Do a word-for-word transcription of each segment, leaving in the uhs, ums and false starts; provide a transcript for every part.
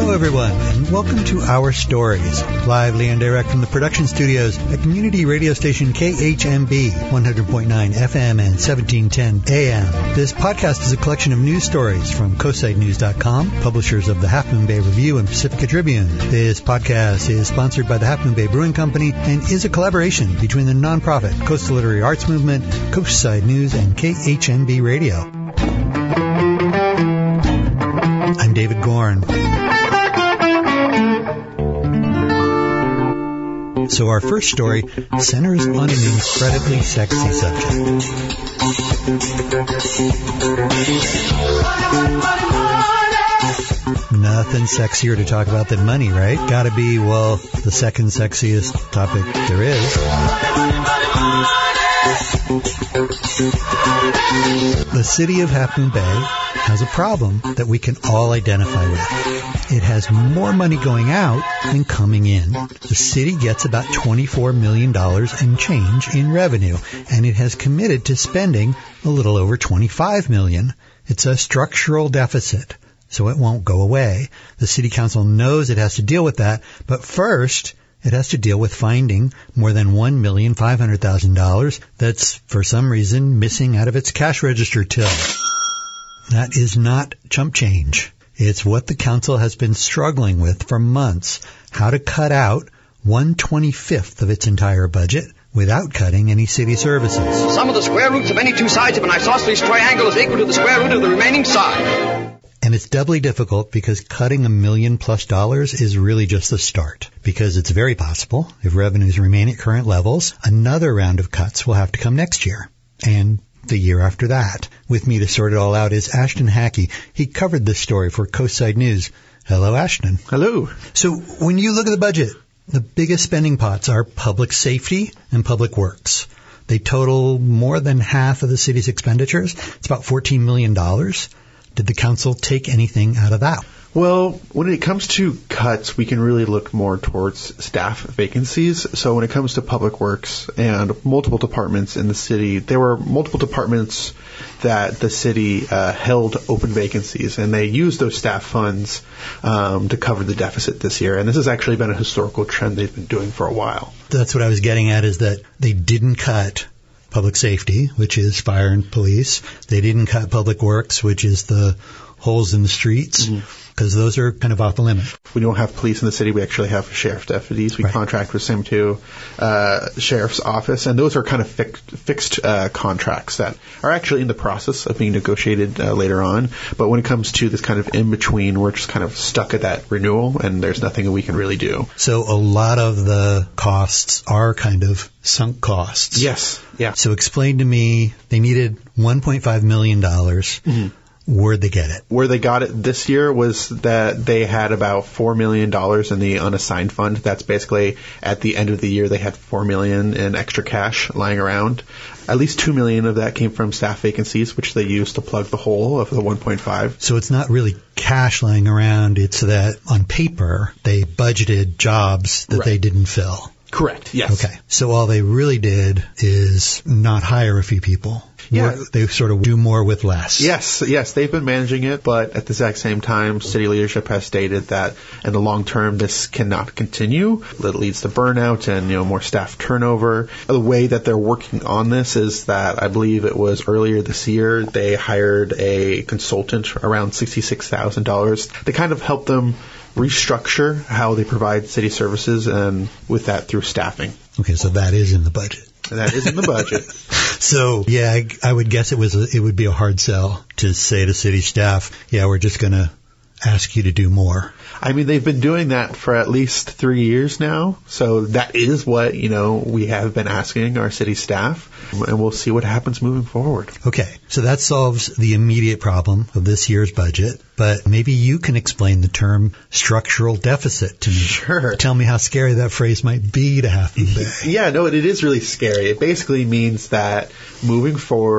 Hello, everyone, and welcome to Our Stories, lively and direct from the production studios at community radio station K H M B, one hundred point nine F M and seventeen ten A M. This podcast is a collection of news stories from coastside news dot com, publishers of the Half Moon Bay Review and Pacifica Tribune. This podcast is sponsored by the Half Moon Bay Brewing Company and is a collaboration between the nonprofit Coastal Literary Arts Movement, Coastside News, and K H M B Radio. I'm David Gorn. So our first story centers on an incredibly sexy subject. Nothing sexier to talk about than money, right? Gotta be, well, the second sexiest topic there is. The city of Half Moon Bay has a problem that we can all identify with. It has more money going out than coming in. The city gets about twenty-four million dollars and change in revenue, and it has committed to spending a little over twenty-five million dollars. It's a structural deficit, so it won't go away. The city council knows it has to deal with that, but first it has to deal with finding more than one million five hundred thousand dollars that's, for some reason, missing out of its cash register till. That is not chump change. It's what the council has been struggling with for months, how to cut out one twenty-fifth of its entire budget without cutting any city services. Sum of the square roots of any two sides of an isosceles triangle is equal to the square root of the remaining side. And it's doubly difficult because cutting a million plus dollars is really just the start. Because it's very possible, if revenues remain at current levels, another round of cuts will have to come next year. And the year after that. With me to sort it all out is Ashton Hackey. He covered this story for Coastside News. Hello, Ashton. Hello. So when you look at the budget, the biggest spending pots are public safety and public works. They total more than half of the city's expenditures. It's about fourteen million dollars. Did the council take anything out of that? Well, when it comes to cuts, we can really look more towards staff vacancies. So when it comes to public works and multiple departments in the city, there were multiple departments that the city uh, held open vacancies, and they used those staff funds um, to cover the deficit this year. And this has actually been a historical trend they've been doing for a while. That's what I was getting at, is that they didn't cut public safety, which is fire and police. They didn't cut public works, which is the holes in the streets. Mm-hmm. Because those are kind of off the limit. We don't have police in the city. We actually have sheriff deputies. We right. contract with SIM two uh, sheriff's office, and those are kind of fixed, fixed uh, contracts that are actually in the process of being negotiated uh, later on. But when it comes to this kind of in-between, we're just kind of stuck at that renewal, and there's nothing that we can really do. So a lot of the costs are kind of sunk costs. Yes. Yeah. So explain to me, they needed one point five million dollars. Mm-hmm. Where'd they get it? Where they got it this year was that they had about four million dollars in the unassigned fund. That's basically at the end of the year they had four million dollars in extra cash lying around. At least two million dollars of that came from staff vacancies, which they used to plug the hole of the one point five. So it's not really cash lying around. It's that on paper they budgeted jobs that right. they didn't fill. Correct, yes. Okay. So all they really did is not hire a few people. Yeah. They sort of do more with less. Yes, yes. They've been managing it, but at the exact same time, city leadership has stated that in the long term, this cannot continue. It leads to burnout and, you know, more staff turnover. The way that they're working on this is that I believe it was earlier this year, they hired a consultant around sixty-six thousand dollars to kind of help them restructure how they provide city services, and with that through staffing. Okay, so that is in the budget. That is in the budget. So, yeah, I, I would guess it was a, it would be a hard sell to say to city staff, yeah, we're just going to ask you to do more. I mean, they've been doing that for at least three years now. So that is what, you know, we have been asking our city staff, and we'll see what happens moving forward. Okay, so that solves the immediate problem of this year's budget, but maybe you can explain the term structural deficit to me. Sure. Tell me how scary that phrase might be to Half Moon Bay. Yeah, no, it is really scary. It basically means that moving forward,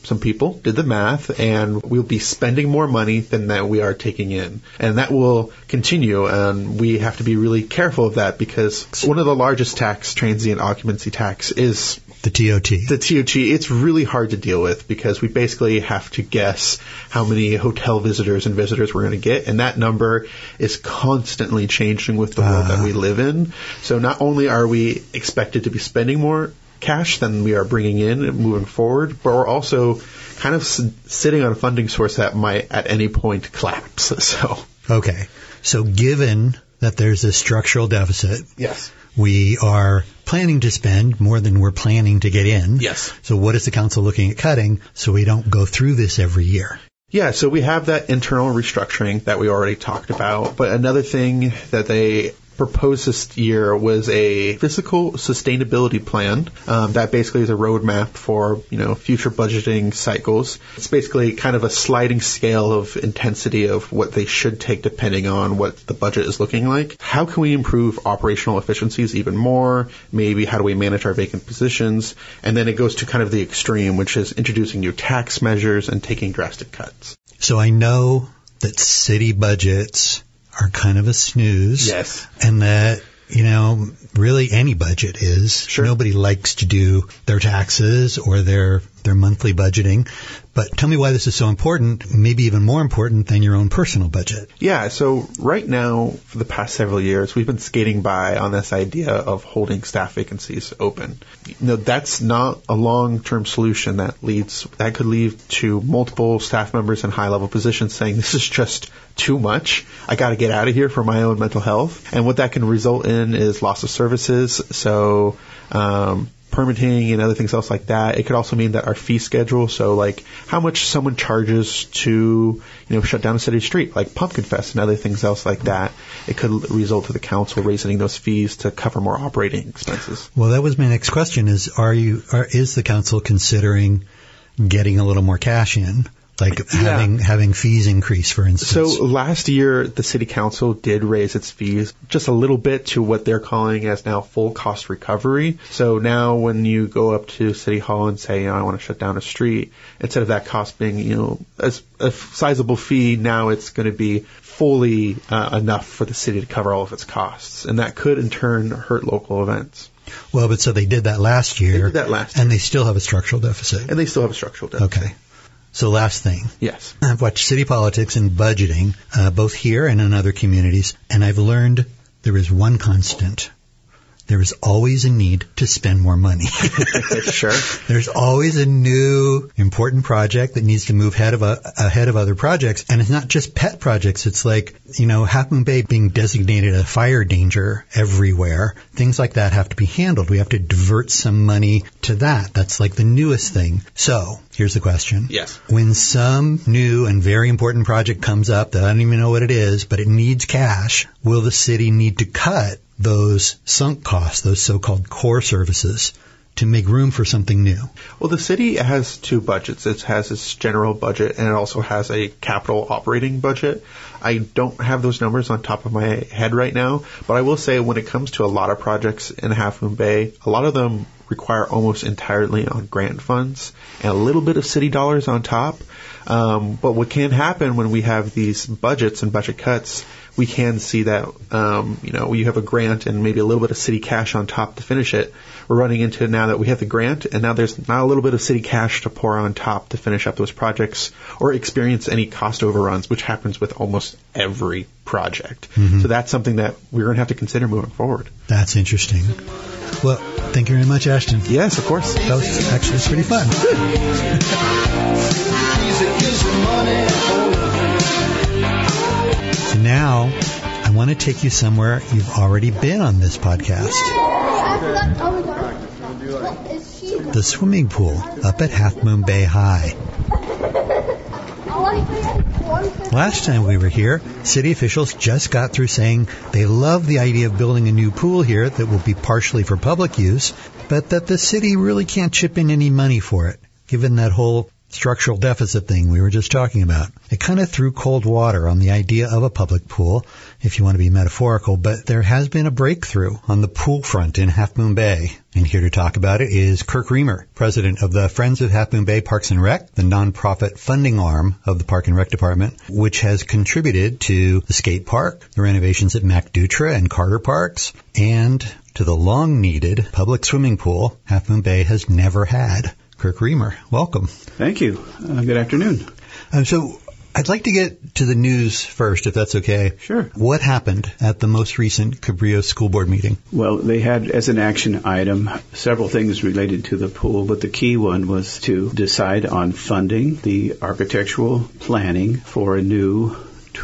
some people did the math, and we'll be spending more money than that we are taking in. And that will continue, and we have to be really careful of that because one of the largest tax, transient occupancy tax, is the T O T. The T O T, it's really hard to deal with because we basically have to guess how many hotel visitors and visitors we're going to get, and that number is constantly changing with the world uh. that we live in. So not only are we expected to be spending more cash than we are bringing in and moving forward, but we're also kind of s- sitting on a funding source that might at any point collapse. So okay. So given that there's a structural deficit, yes, we are planning to spend more than we're planning to get in. Yes. So what is the council looking at cutting so we don't go through this every year? Yeah, so we have that internal restructuring that we already talked about. But another thing that they proposed this year was a fiscal sustainability plan. Um, that basically is a roadmap for, you know, future budgeting cycles. It's basically kind of a sliding scale of intensity of what they should take depending on what the budget is looking like. How can we improve operational efficiencies even more? Maybe how do we manage our vacant positions? And then it goes to kind of the extreme, which is introducing new tax measures and taking drastic cuts. So I know that city budgets are kind of a snooze. Yes. And that, you know, really any budget is. Sure. Nobody likes to do their taxes or their their monthly budgeting. But tell me why this is so important, maybe even more important than your own personal budget. Yeah, so right now, for the past several years, we've been skating by on this idea of holding staff vacancies open. You know, that's not a long-term solution that leads, that could lead to multiple staff members in high-level positions saying, this is just too much. I got to get out of here for my own mental health. And what that can result in is loss of services. So, um, permitting and other things else like that. It could also mean that our fee schedule, so like how much someone charges to, you know, shut down a city street, like Pumpkin Fest and other things else like that, it could result to the council raising those fees to cover more operating expenses. Well, that was my next question is, are you, are, is the council considering getting a little more cash in? Like yeah. having having fees increase, for instance. So last year, the city council did raise its fees just a little bit to what they're calling as now full cost recovery. So now when you go up to City Hall and say, you know, I want to shut down a street, instead of that cost being, you know, as a sizable fee, now it's going to be fully uh, enough for the city to cover all of its costs. And that could in turn hurt local events. Well, but so they did that last year. They did that last year. And they still have a structural deficit. And they still have a structural deficit. Okay. So last thing. Yes. I've watched city politics and budgeting, uh, both here and in other communities, and I've learned there is one constant. There is always a need to spend more money. Sure. There's always a new important project that needs to move ahead of, a, ahead of other projects. And it's not just pet projects. It's like, you know, Half Moon Bay being designated a fire danger everywhere. Things like that have to be handled. We have to divert some money to that. That's like the newest thing. So here's the question. Yes. When some new and very important project comes up that I don't even know what it is, but it needs cash, will the city need to cut those sunk costs, those so-called core services, to make room for something new? Well, the city has two budgets. It has its general budget, and it also has a capital operating budget. I don't have those numbers on top of my head right now, but I will say when it comes to a lot of projects in Half Moon Bay, a lot of them require almost entirely on grant funds and a little bit of city dollars on top. Um, but what can happen when we have these budgets and budget cuts, we can see that, um, you know, you have a grant and maybe a little bit of city cash on top to finish it. We're running into now that we have the grant, and now there's not a little bit of city cash to pour on top to finish up those projects or experience any cost overruns, which happens with almost every project. Mm-hmm. So that's something that we're going to have to consider moving forward. That's interesting. Well, thank you very much, Ashton. Yes, of course. That was actually pretty fun. So now, I want to take you somewhere you've already been on this podcast. The swimming pool up at Half Moon Bay High. Last time we were here, city officials just got through saying they love the idea of building a new pool here that will be partially for public use, but that the city really can't chip in any money for it, given that whole structural deficit thing we were just talking about. It kind of threw cold water on the idea of a public pool, if you want to be metaphorical, but there has been a breakthrough on the pool front in Half Moon Bay. And here to talk about it is Kirk Reamer, president of the Friends of Half Moon Bay Parks and Rec, the nonprofit funding arm of the Park and Rec Department, which has contributed to the skate park, the renovations at MacDutra and Carter Parks, and to the long-needed public swimming pool Half Moon Bay has never had. Kirk Reamer, welcome. Thank you. Uh, good afternoon. Um, so I'd like to get to the news first, if that's okay. Sure. What happened at the most recent Cabrillo School Board meeting? Well, they had as an action item several things related to the pool, but the key one was to decide on funding the architectural planning for a new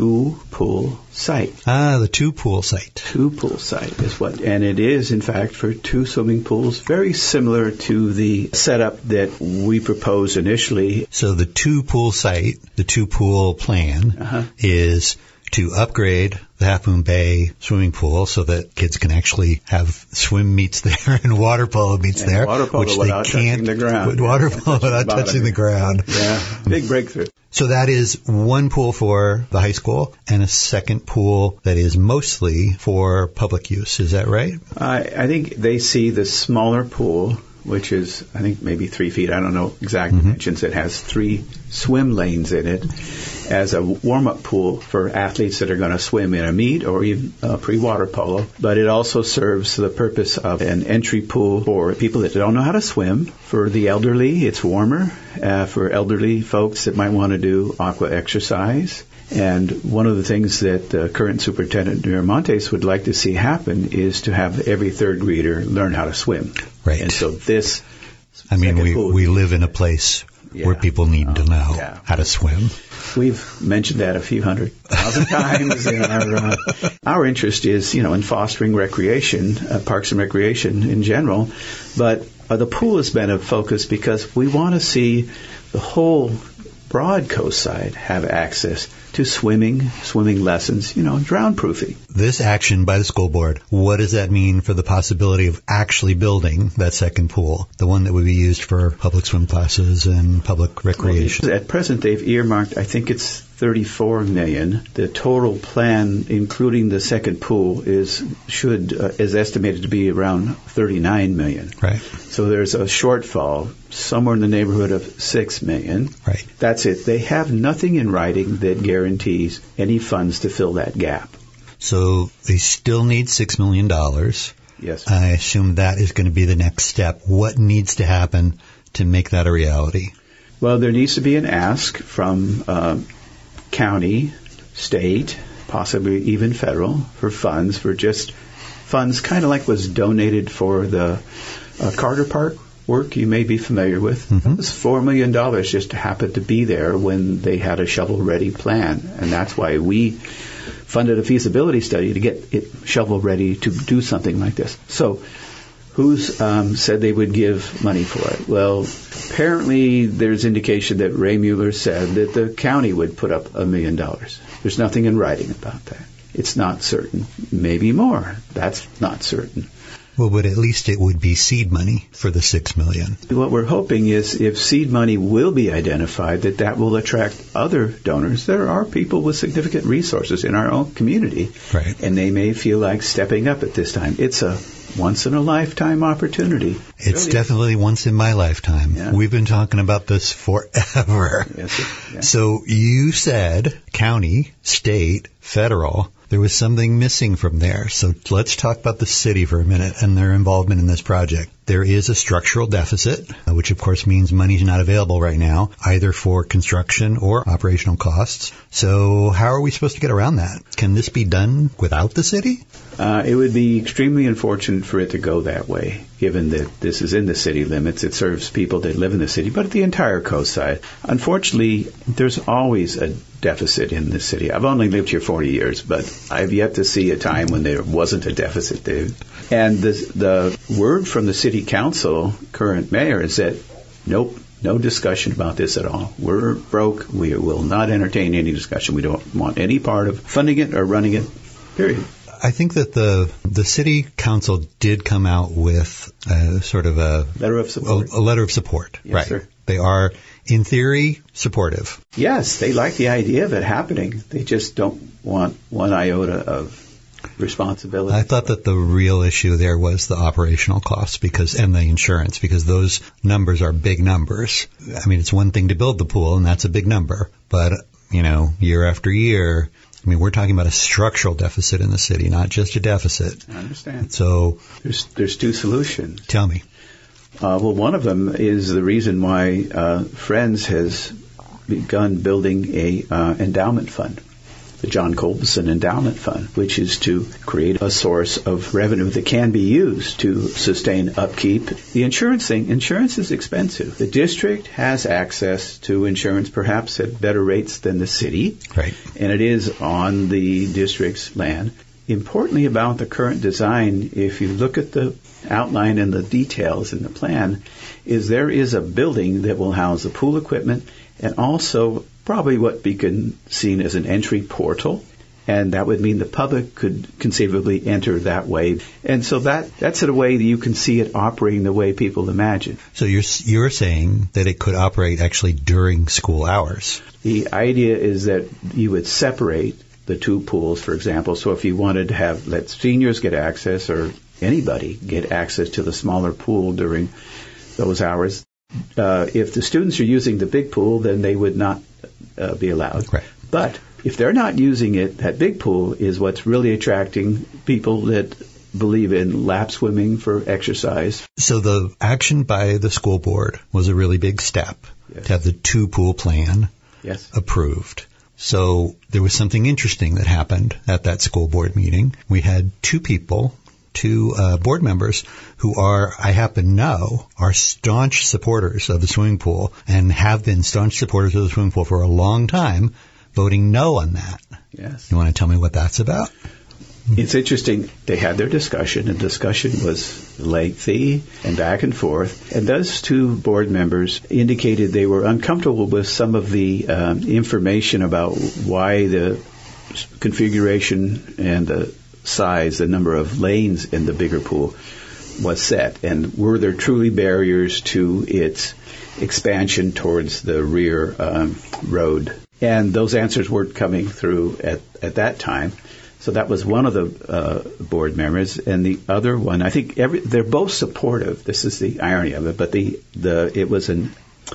two-pool site. Ah, the two-pool site. Two-pool site is what, and it is, in fact, for two swimming pools, very similar to the setup that we proposed initially. So the two-pool site, the two-pool plan, uh-huh. is to upgrade the Half Moon Bay swimming pool so that kids can actually have swim meets there and water polo meets and there, water polo which without they can't. Touching the ground. Water polo yeah, without touching the ground. Yeah, big breakthrough. So that is one pool for the high school and a second pool that is mostly for public use. Is that right? I, I think they see the smaller pool, which is, I think, maybe three feet. I don't know exact mm-hmm. dimensions. It has three swim lanes in it as a warm-up pool for athletes that are going to swim in a meet or even uh, pre-water polo. But it also serves the purpose of an entry pool for people that don't know how to swim. For the elderly, it's warmer. Uh, for elderly folks that might want to do aqua exercise. And one of the things that uh, current Superintendent Miramontes would like to see happen is to have every third grader learn how to swim. Right. And so this... I mean, we, we live in a place yeah. where people need um, to know yeah. how to swim. We've mentioned that a few hundred thousand times. In our, uh, our interest is, you know, in fostering recreation, uh, parks and recreation in general. But uh, the pool has been a focus because we want to see the whole broad coast side have access to swimming, swimming lessons, you know, drown proofing. This action by the school board, what does that mean for the possibility of actually building that second pool, the one that would be used for public swim classes and public recreation? Well, at present, they've earmarked, I think it's thirty-four million dollars. The total plan, including the second pool, is should uh, is estimated to be around thirty-nine million dollars. Right. So there's a shortfall somewhere in the neighborhood of six million dollars. Right. That's it. They have nothing in writing that guarantees any funds to fill that gap. So they still need six million dollars. Yes. I assume that is going to be the next step. What needs to happen to make that a reality? Well, there needs to be an ask from uh, county, state, possibly even federal, for funds, for just funds kind of like was donated for the uh, Carter Park work you may be familiar with. Mm-hmm. It was four million dollars just happened to be there when they had a shovel-ready plan. And that's why we funded a feasibility study to get it shovel-ready to do something like this. So who's um, said they would give money for it? Well, apparently there's indication that Ray Mueller said that the county would put up a million dollars. There's nothing in writing about that. It's not certain. Maybe more. That's not certain. Well, but at least it would be seed money for the six million dollars. What we're hoping is if seed money will be identified, that that will attract other donors. There are people with significant resources in our own community, right, and they may feel like stepping up at this time. It's a once-in-a-lifetime opportunity. It's really definitely is. once in my lifetime. Yeah. We've been talking about this forever. Yes, yeah. So you said county, state, federal. There was something missing from there. So let's talk about the city for a minute and their involvement in this project. There is a structural deficit, which of course means money is not available right now, either for construction or operational costs. So how are we supposed to get around that? Can this be done without the city? Uh, it would be extremely unfortunate for it to go that way, given that this is in the city limits. It serves people that live in the city, but the entire coast side. Unfortunately, there's always a deficit in the city. I've only lived here forty years, but I've yet to see a time when there wasn't a deficit there. And the, the word from the city council, current mayor, is that nope, no discussion about this at all. We're broke. We will not entertain any discussion. We don't want any part of funding it or running it, period. I think that the the city council did come out with a, sort of a letter of support. A, a letter of support, yes, right? Sir. They are, in theory, supportive. Yes, they like the idea of it happening. They just don't want one iota of responsibility. I thought that the real issue there was the operational costs because and the insurance, because those numbers are big numbers. I mean, it's one thing to build the pool, and that's a big number. But, you know, year after year, I mean, we're talking about a structural deficit in the city, not just a deficit. I understand. So there's there's two solutions. Tell me. Uh, well, one of them is the reason why uh, Friends has begun building a uh, endowment fund, the John Colbison Endowment Fund, which is to create a source of revenue that can be used to sustain upkeep. The insurance thing, insurance is expensive. The district has access to insurance perhaps at better rates than the city, right? And it is on the district's land. Importantly about the current design, if you look at the outline and the details in the plan, is there is a building that will house the pool equipment and also probably what be con- seen as an entry portal, and that would mean the public could conceivably enter that way. And so that that's a way that you can see it operating the way people imagine. So you're you're saying that it could operate actually during school hours. The idea is that you would separate the two pools, for example. So if you wanted to have, let seniors get access or anybody get access to the smaller pool during those hours, uh, if the students are using the big pool, then they would not uh, be allowed. Right. But if they're not using it, that big pool is what's really attracting people that believe in lap swimming for exercise. So the action by the school board was a really big step, yes, to have the two-pool plan, yes, approved. So there was something interesting that happened at that school board meeting. We had two people, two uh, board members who are, I happen to know, are staunch supporters of the swimming pool and have been staunch supporters of the swimming pool for a long time, voting no on that. Yes. You want to tell me what that's about? It's interesting. They had their discussion, and discussion was lengthy and back and forth. And those two board members indicated they were uncomfortable with some of the um, information about why the configuration and the size, the number of lanes in the bigger pool was set. And were there truly barriers to its expansion towards the rear um, road? And those answers weren't coming through at, at that time. So that was one of the uh, board members, and the other one, I think every, they're both supportive. This is the irony of it, but the, the it was an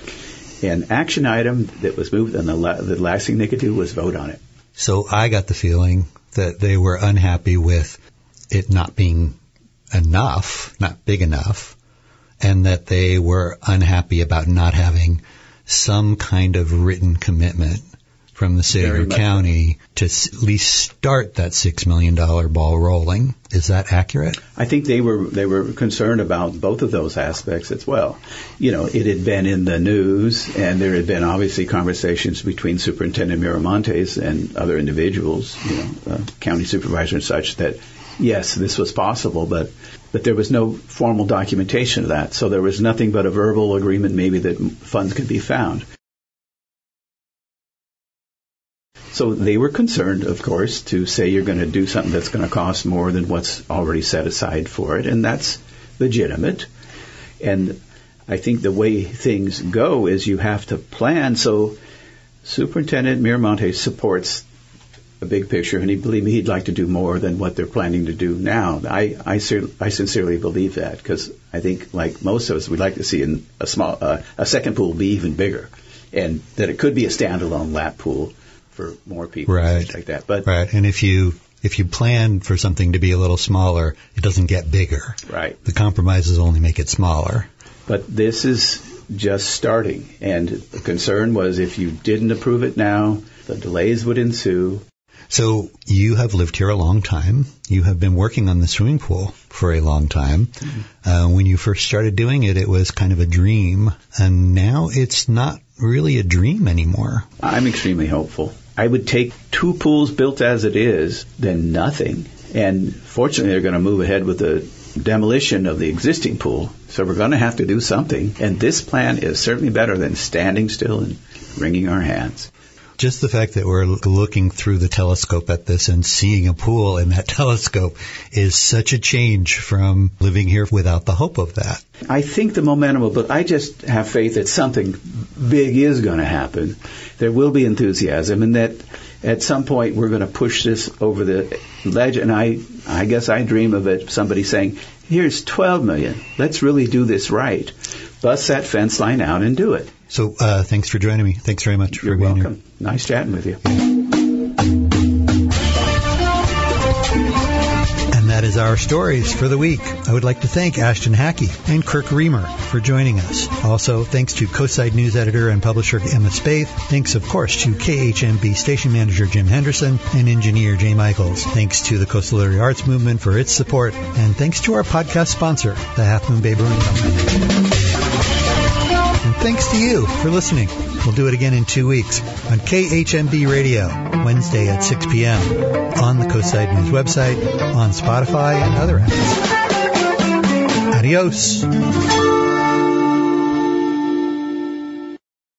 an action item that was moved, and the, la- the last thing they could do was vote on it. So I got the feeling that they were unhappy with it not being enough, not big enough, and that they were unhappy about not having some kind of written commitment from the city Very or county to at least start that six million dollars ball rolling. Is that accurate? I think they were they were concerned about both of those aspects as well. You know, it had been in the news, and there had been obviously conversations between Superintendent Miramontes and other individuals, you know, uh, county supervisor and such, that yes, this was possible, but but there was no formal documentation of that. So there was nothing but a verbal agreement maybe that funds could be found. So they were concerned, of course, to say you're going to do something that's going to cost more than what's already set aside for it, and that's legitimate. And I think the way things go is you have to plan. So Superintendent Miramontes supports a big picture, and he believe me, he'd like to do more than what they're planning to do now. I I, I sincerely believe that, because I think, like most of us, we'd like to see in a small uh, a second pool be even bigger, and that it could be a standalone lap pool for more people, right, and like that. But right, and if you if you plan for something to be a little smaller, it doesn't get bigger. Right. The compromises only make it smaller. But this is just starting, and the concern was if you didn't approve it now, the delays would ensue. So you have lived here a long time. You have been working on the swimming pool for a long time. Mm-hmm. Uh, when you first started doing it, it was kind of a dream, and now it's not really a dream anymore. I'm extremely hopeful. I would take two pools built as it is than nothing. And fortunately, they're going to move ahead with the demolition of the existing pool. So we're going to have to do something. And this plan is certainly better than standing still and wringing our hands. Just the fact that we're looking through the telescope at this and seeing a pool in that telescope is such a change from living here without the hope of that. I think the momentum will, but I just have faith that something big is going to happen. There will be enthusiasm, and that at some point we're going to push this over the ledge. And I, I guess I dream of it, somebody saying, here's twelve million. Let's really do this right. Bust that fence line out and do it. So uh, thanks for joining me. Thanks very much You're for being welcome. here. Nice chatting with you. And that is our stories for the week. I would like to thank Ashton Hackey and Kirk Reamer for joining us. Also, thanks to Coastside News editor and publisher Emma Spaeth. Thanks, of course, to K H M B station manager Jim Henderson and engineer Jay Michaels. Thanks to the Coastal Literary Arts Movement for its support. And thanks to our podcast sponsor, the Half Moon Bay Brewing Company. And thanks to you for listening. We'll do it again in two weeks on K H M B Radio, Wednesday at six p.m. on the Coastside News website, on Spotify and other apps. Adios.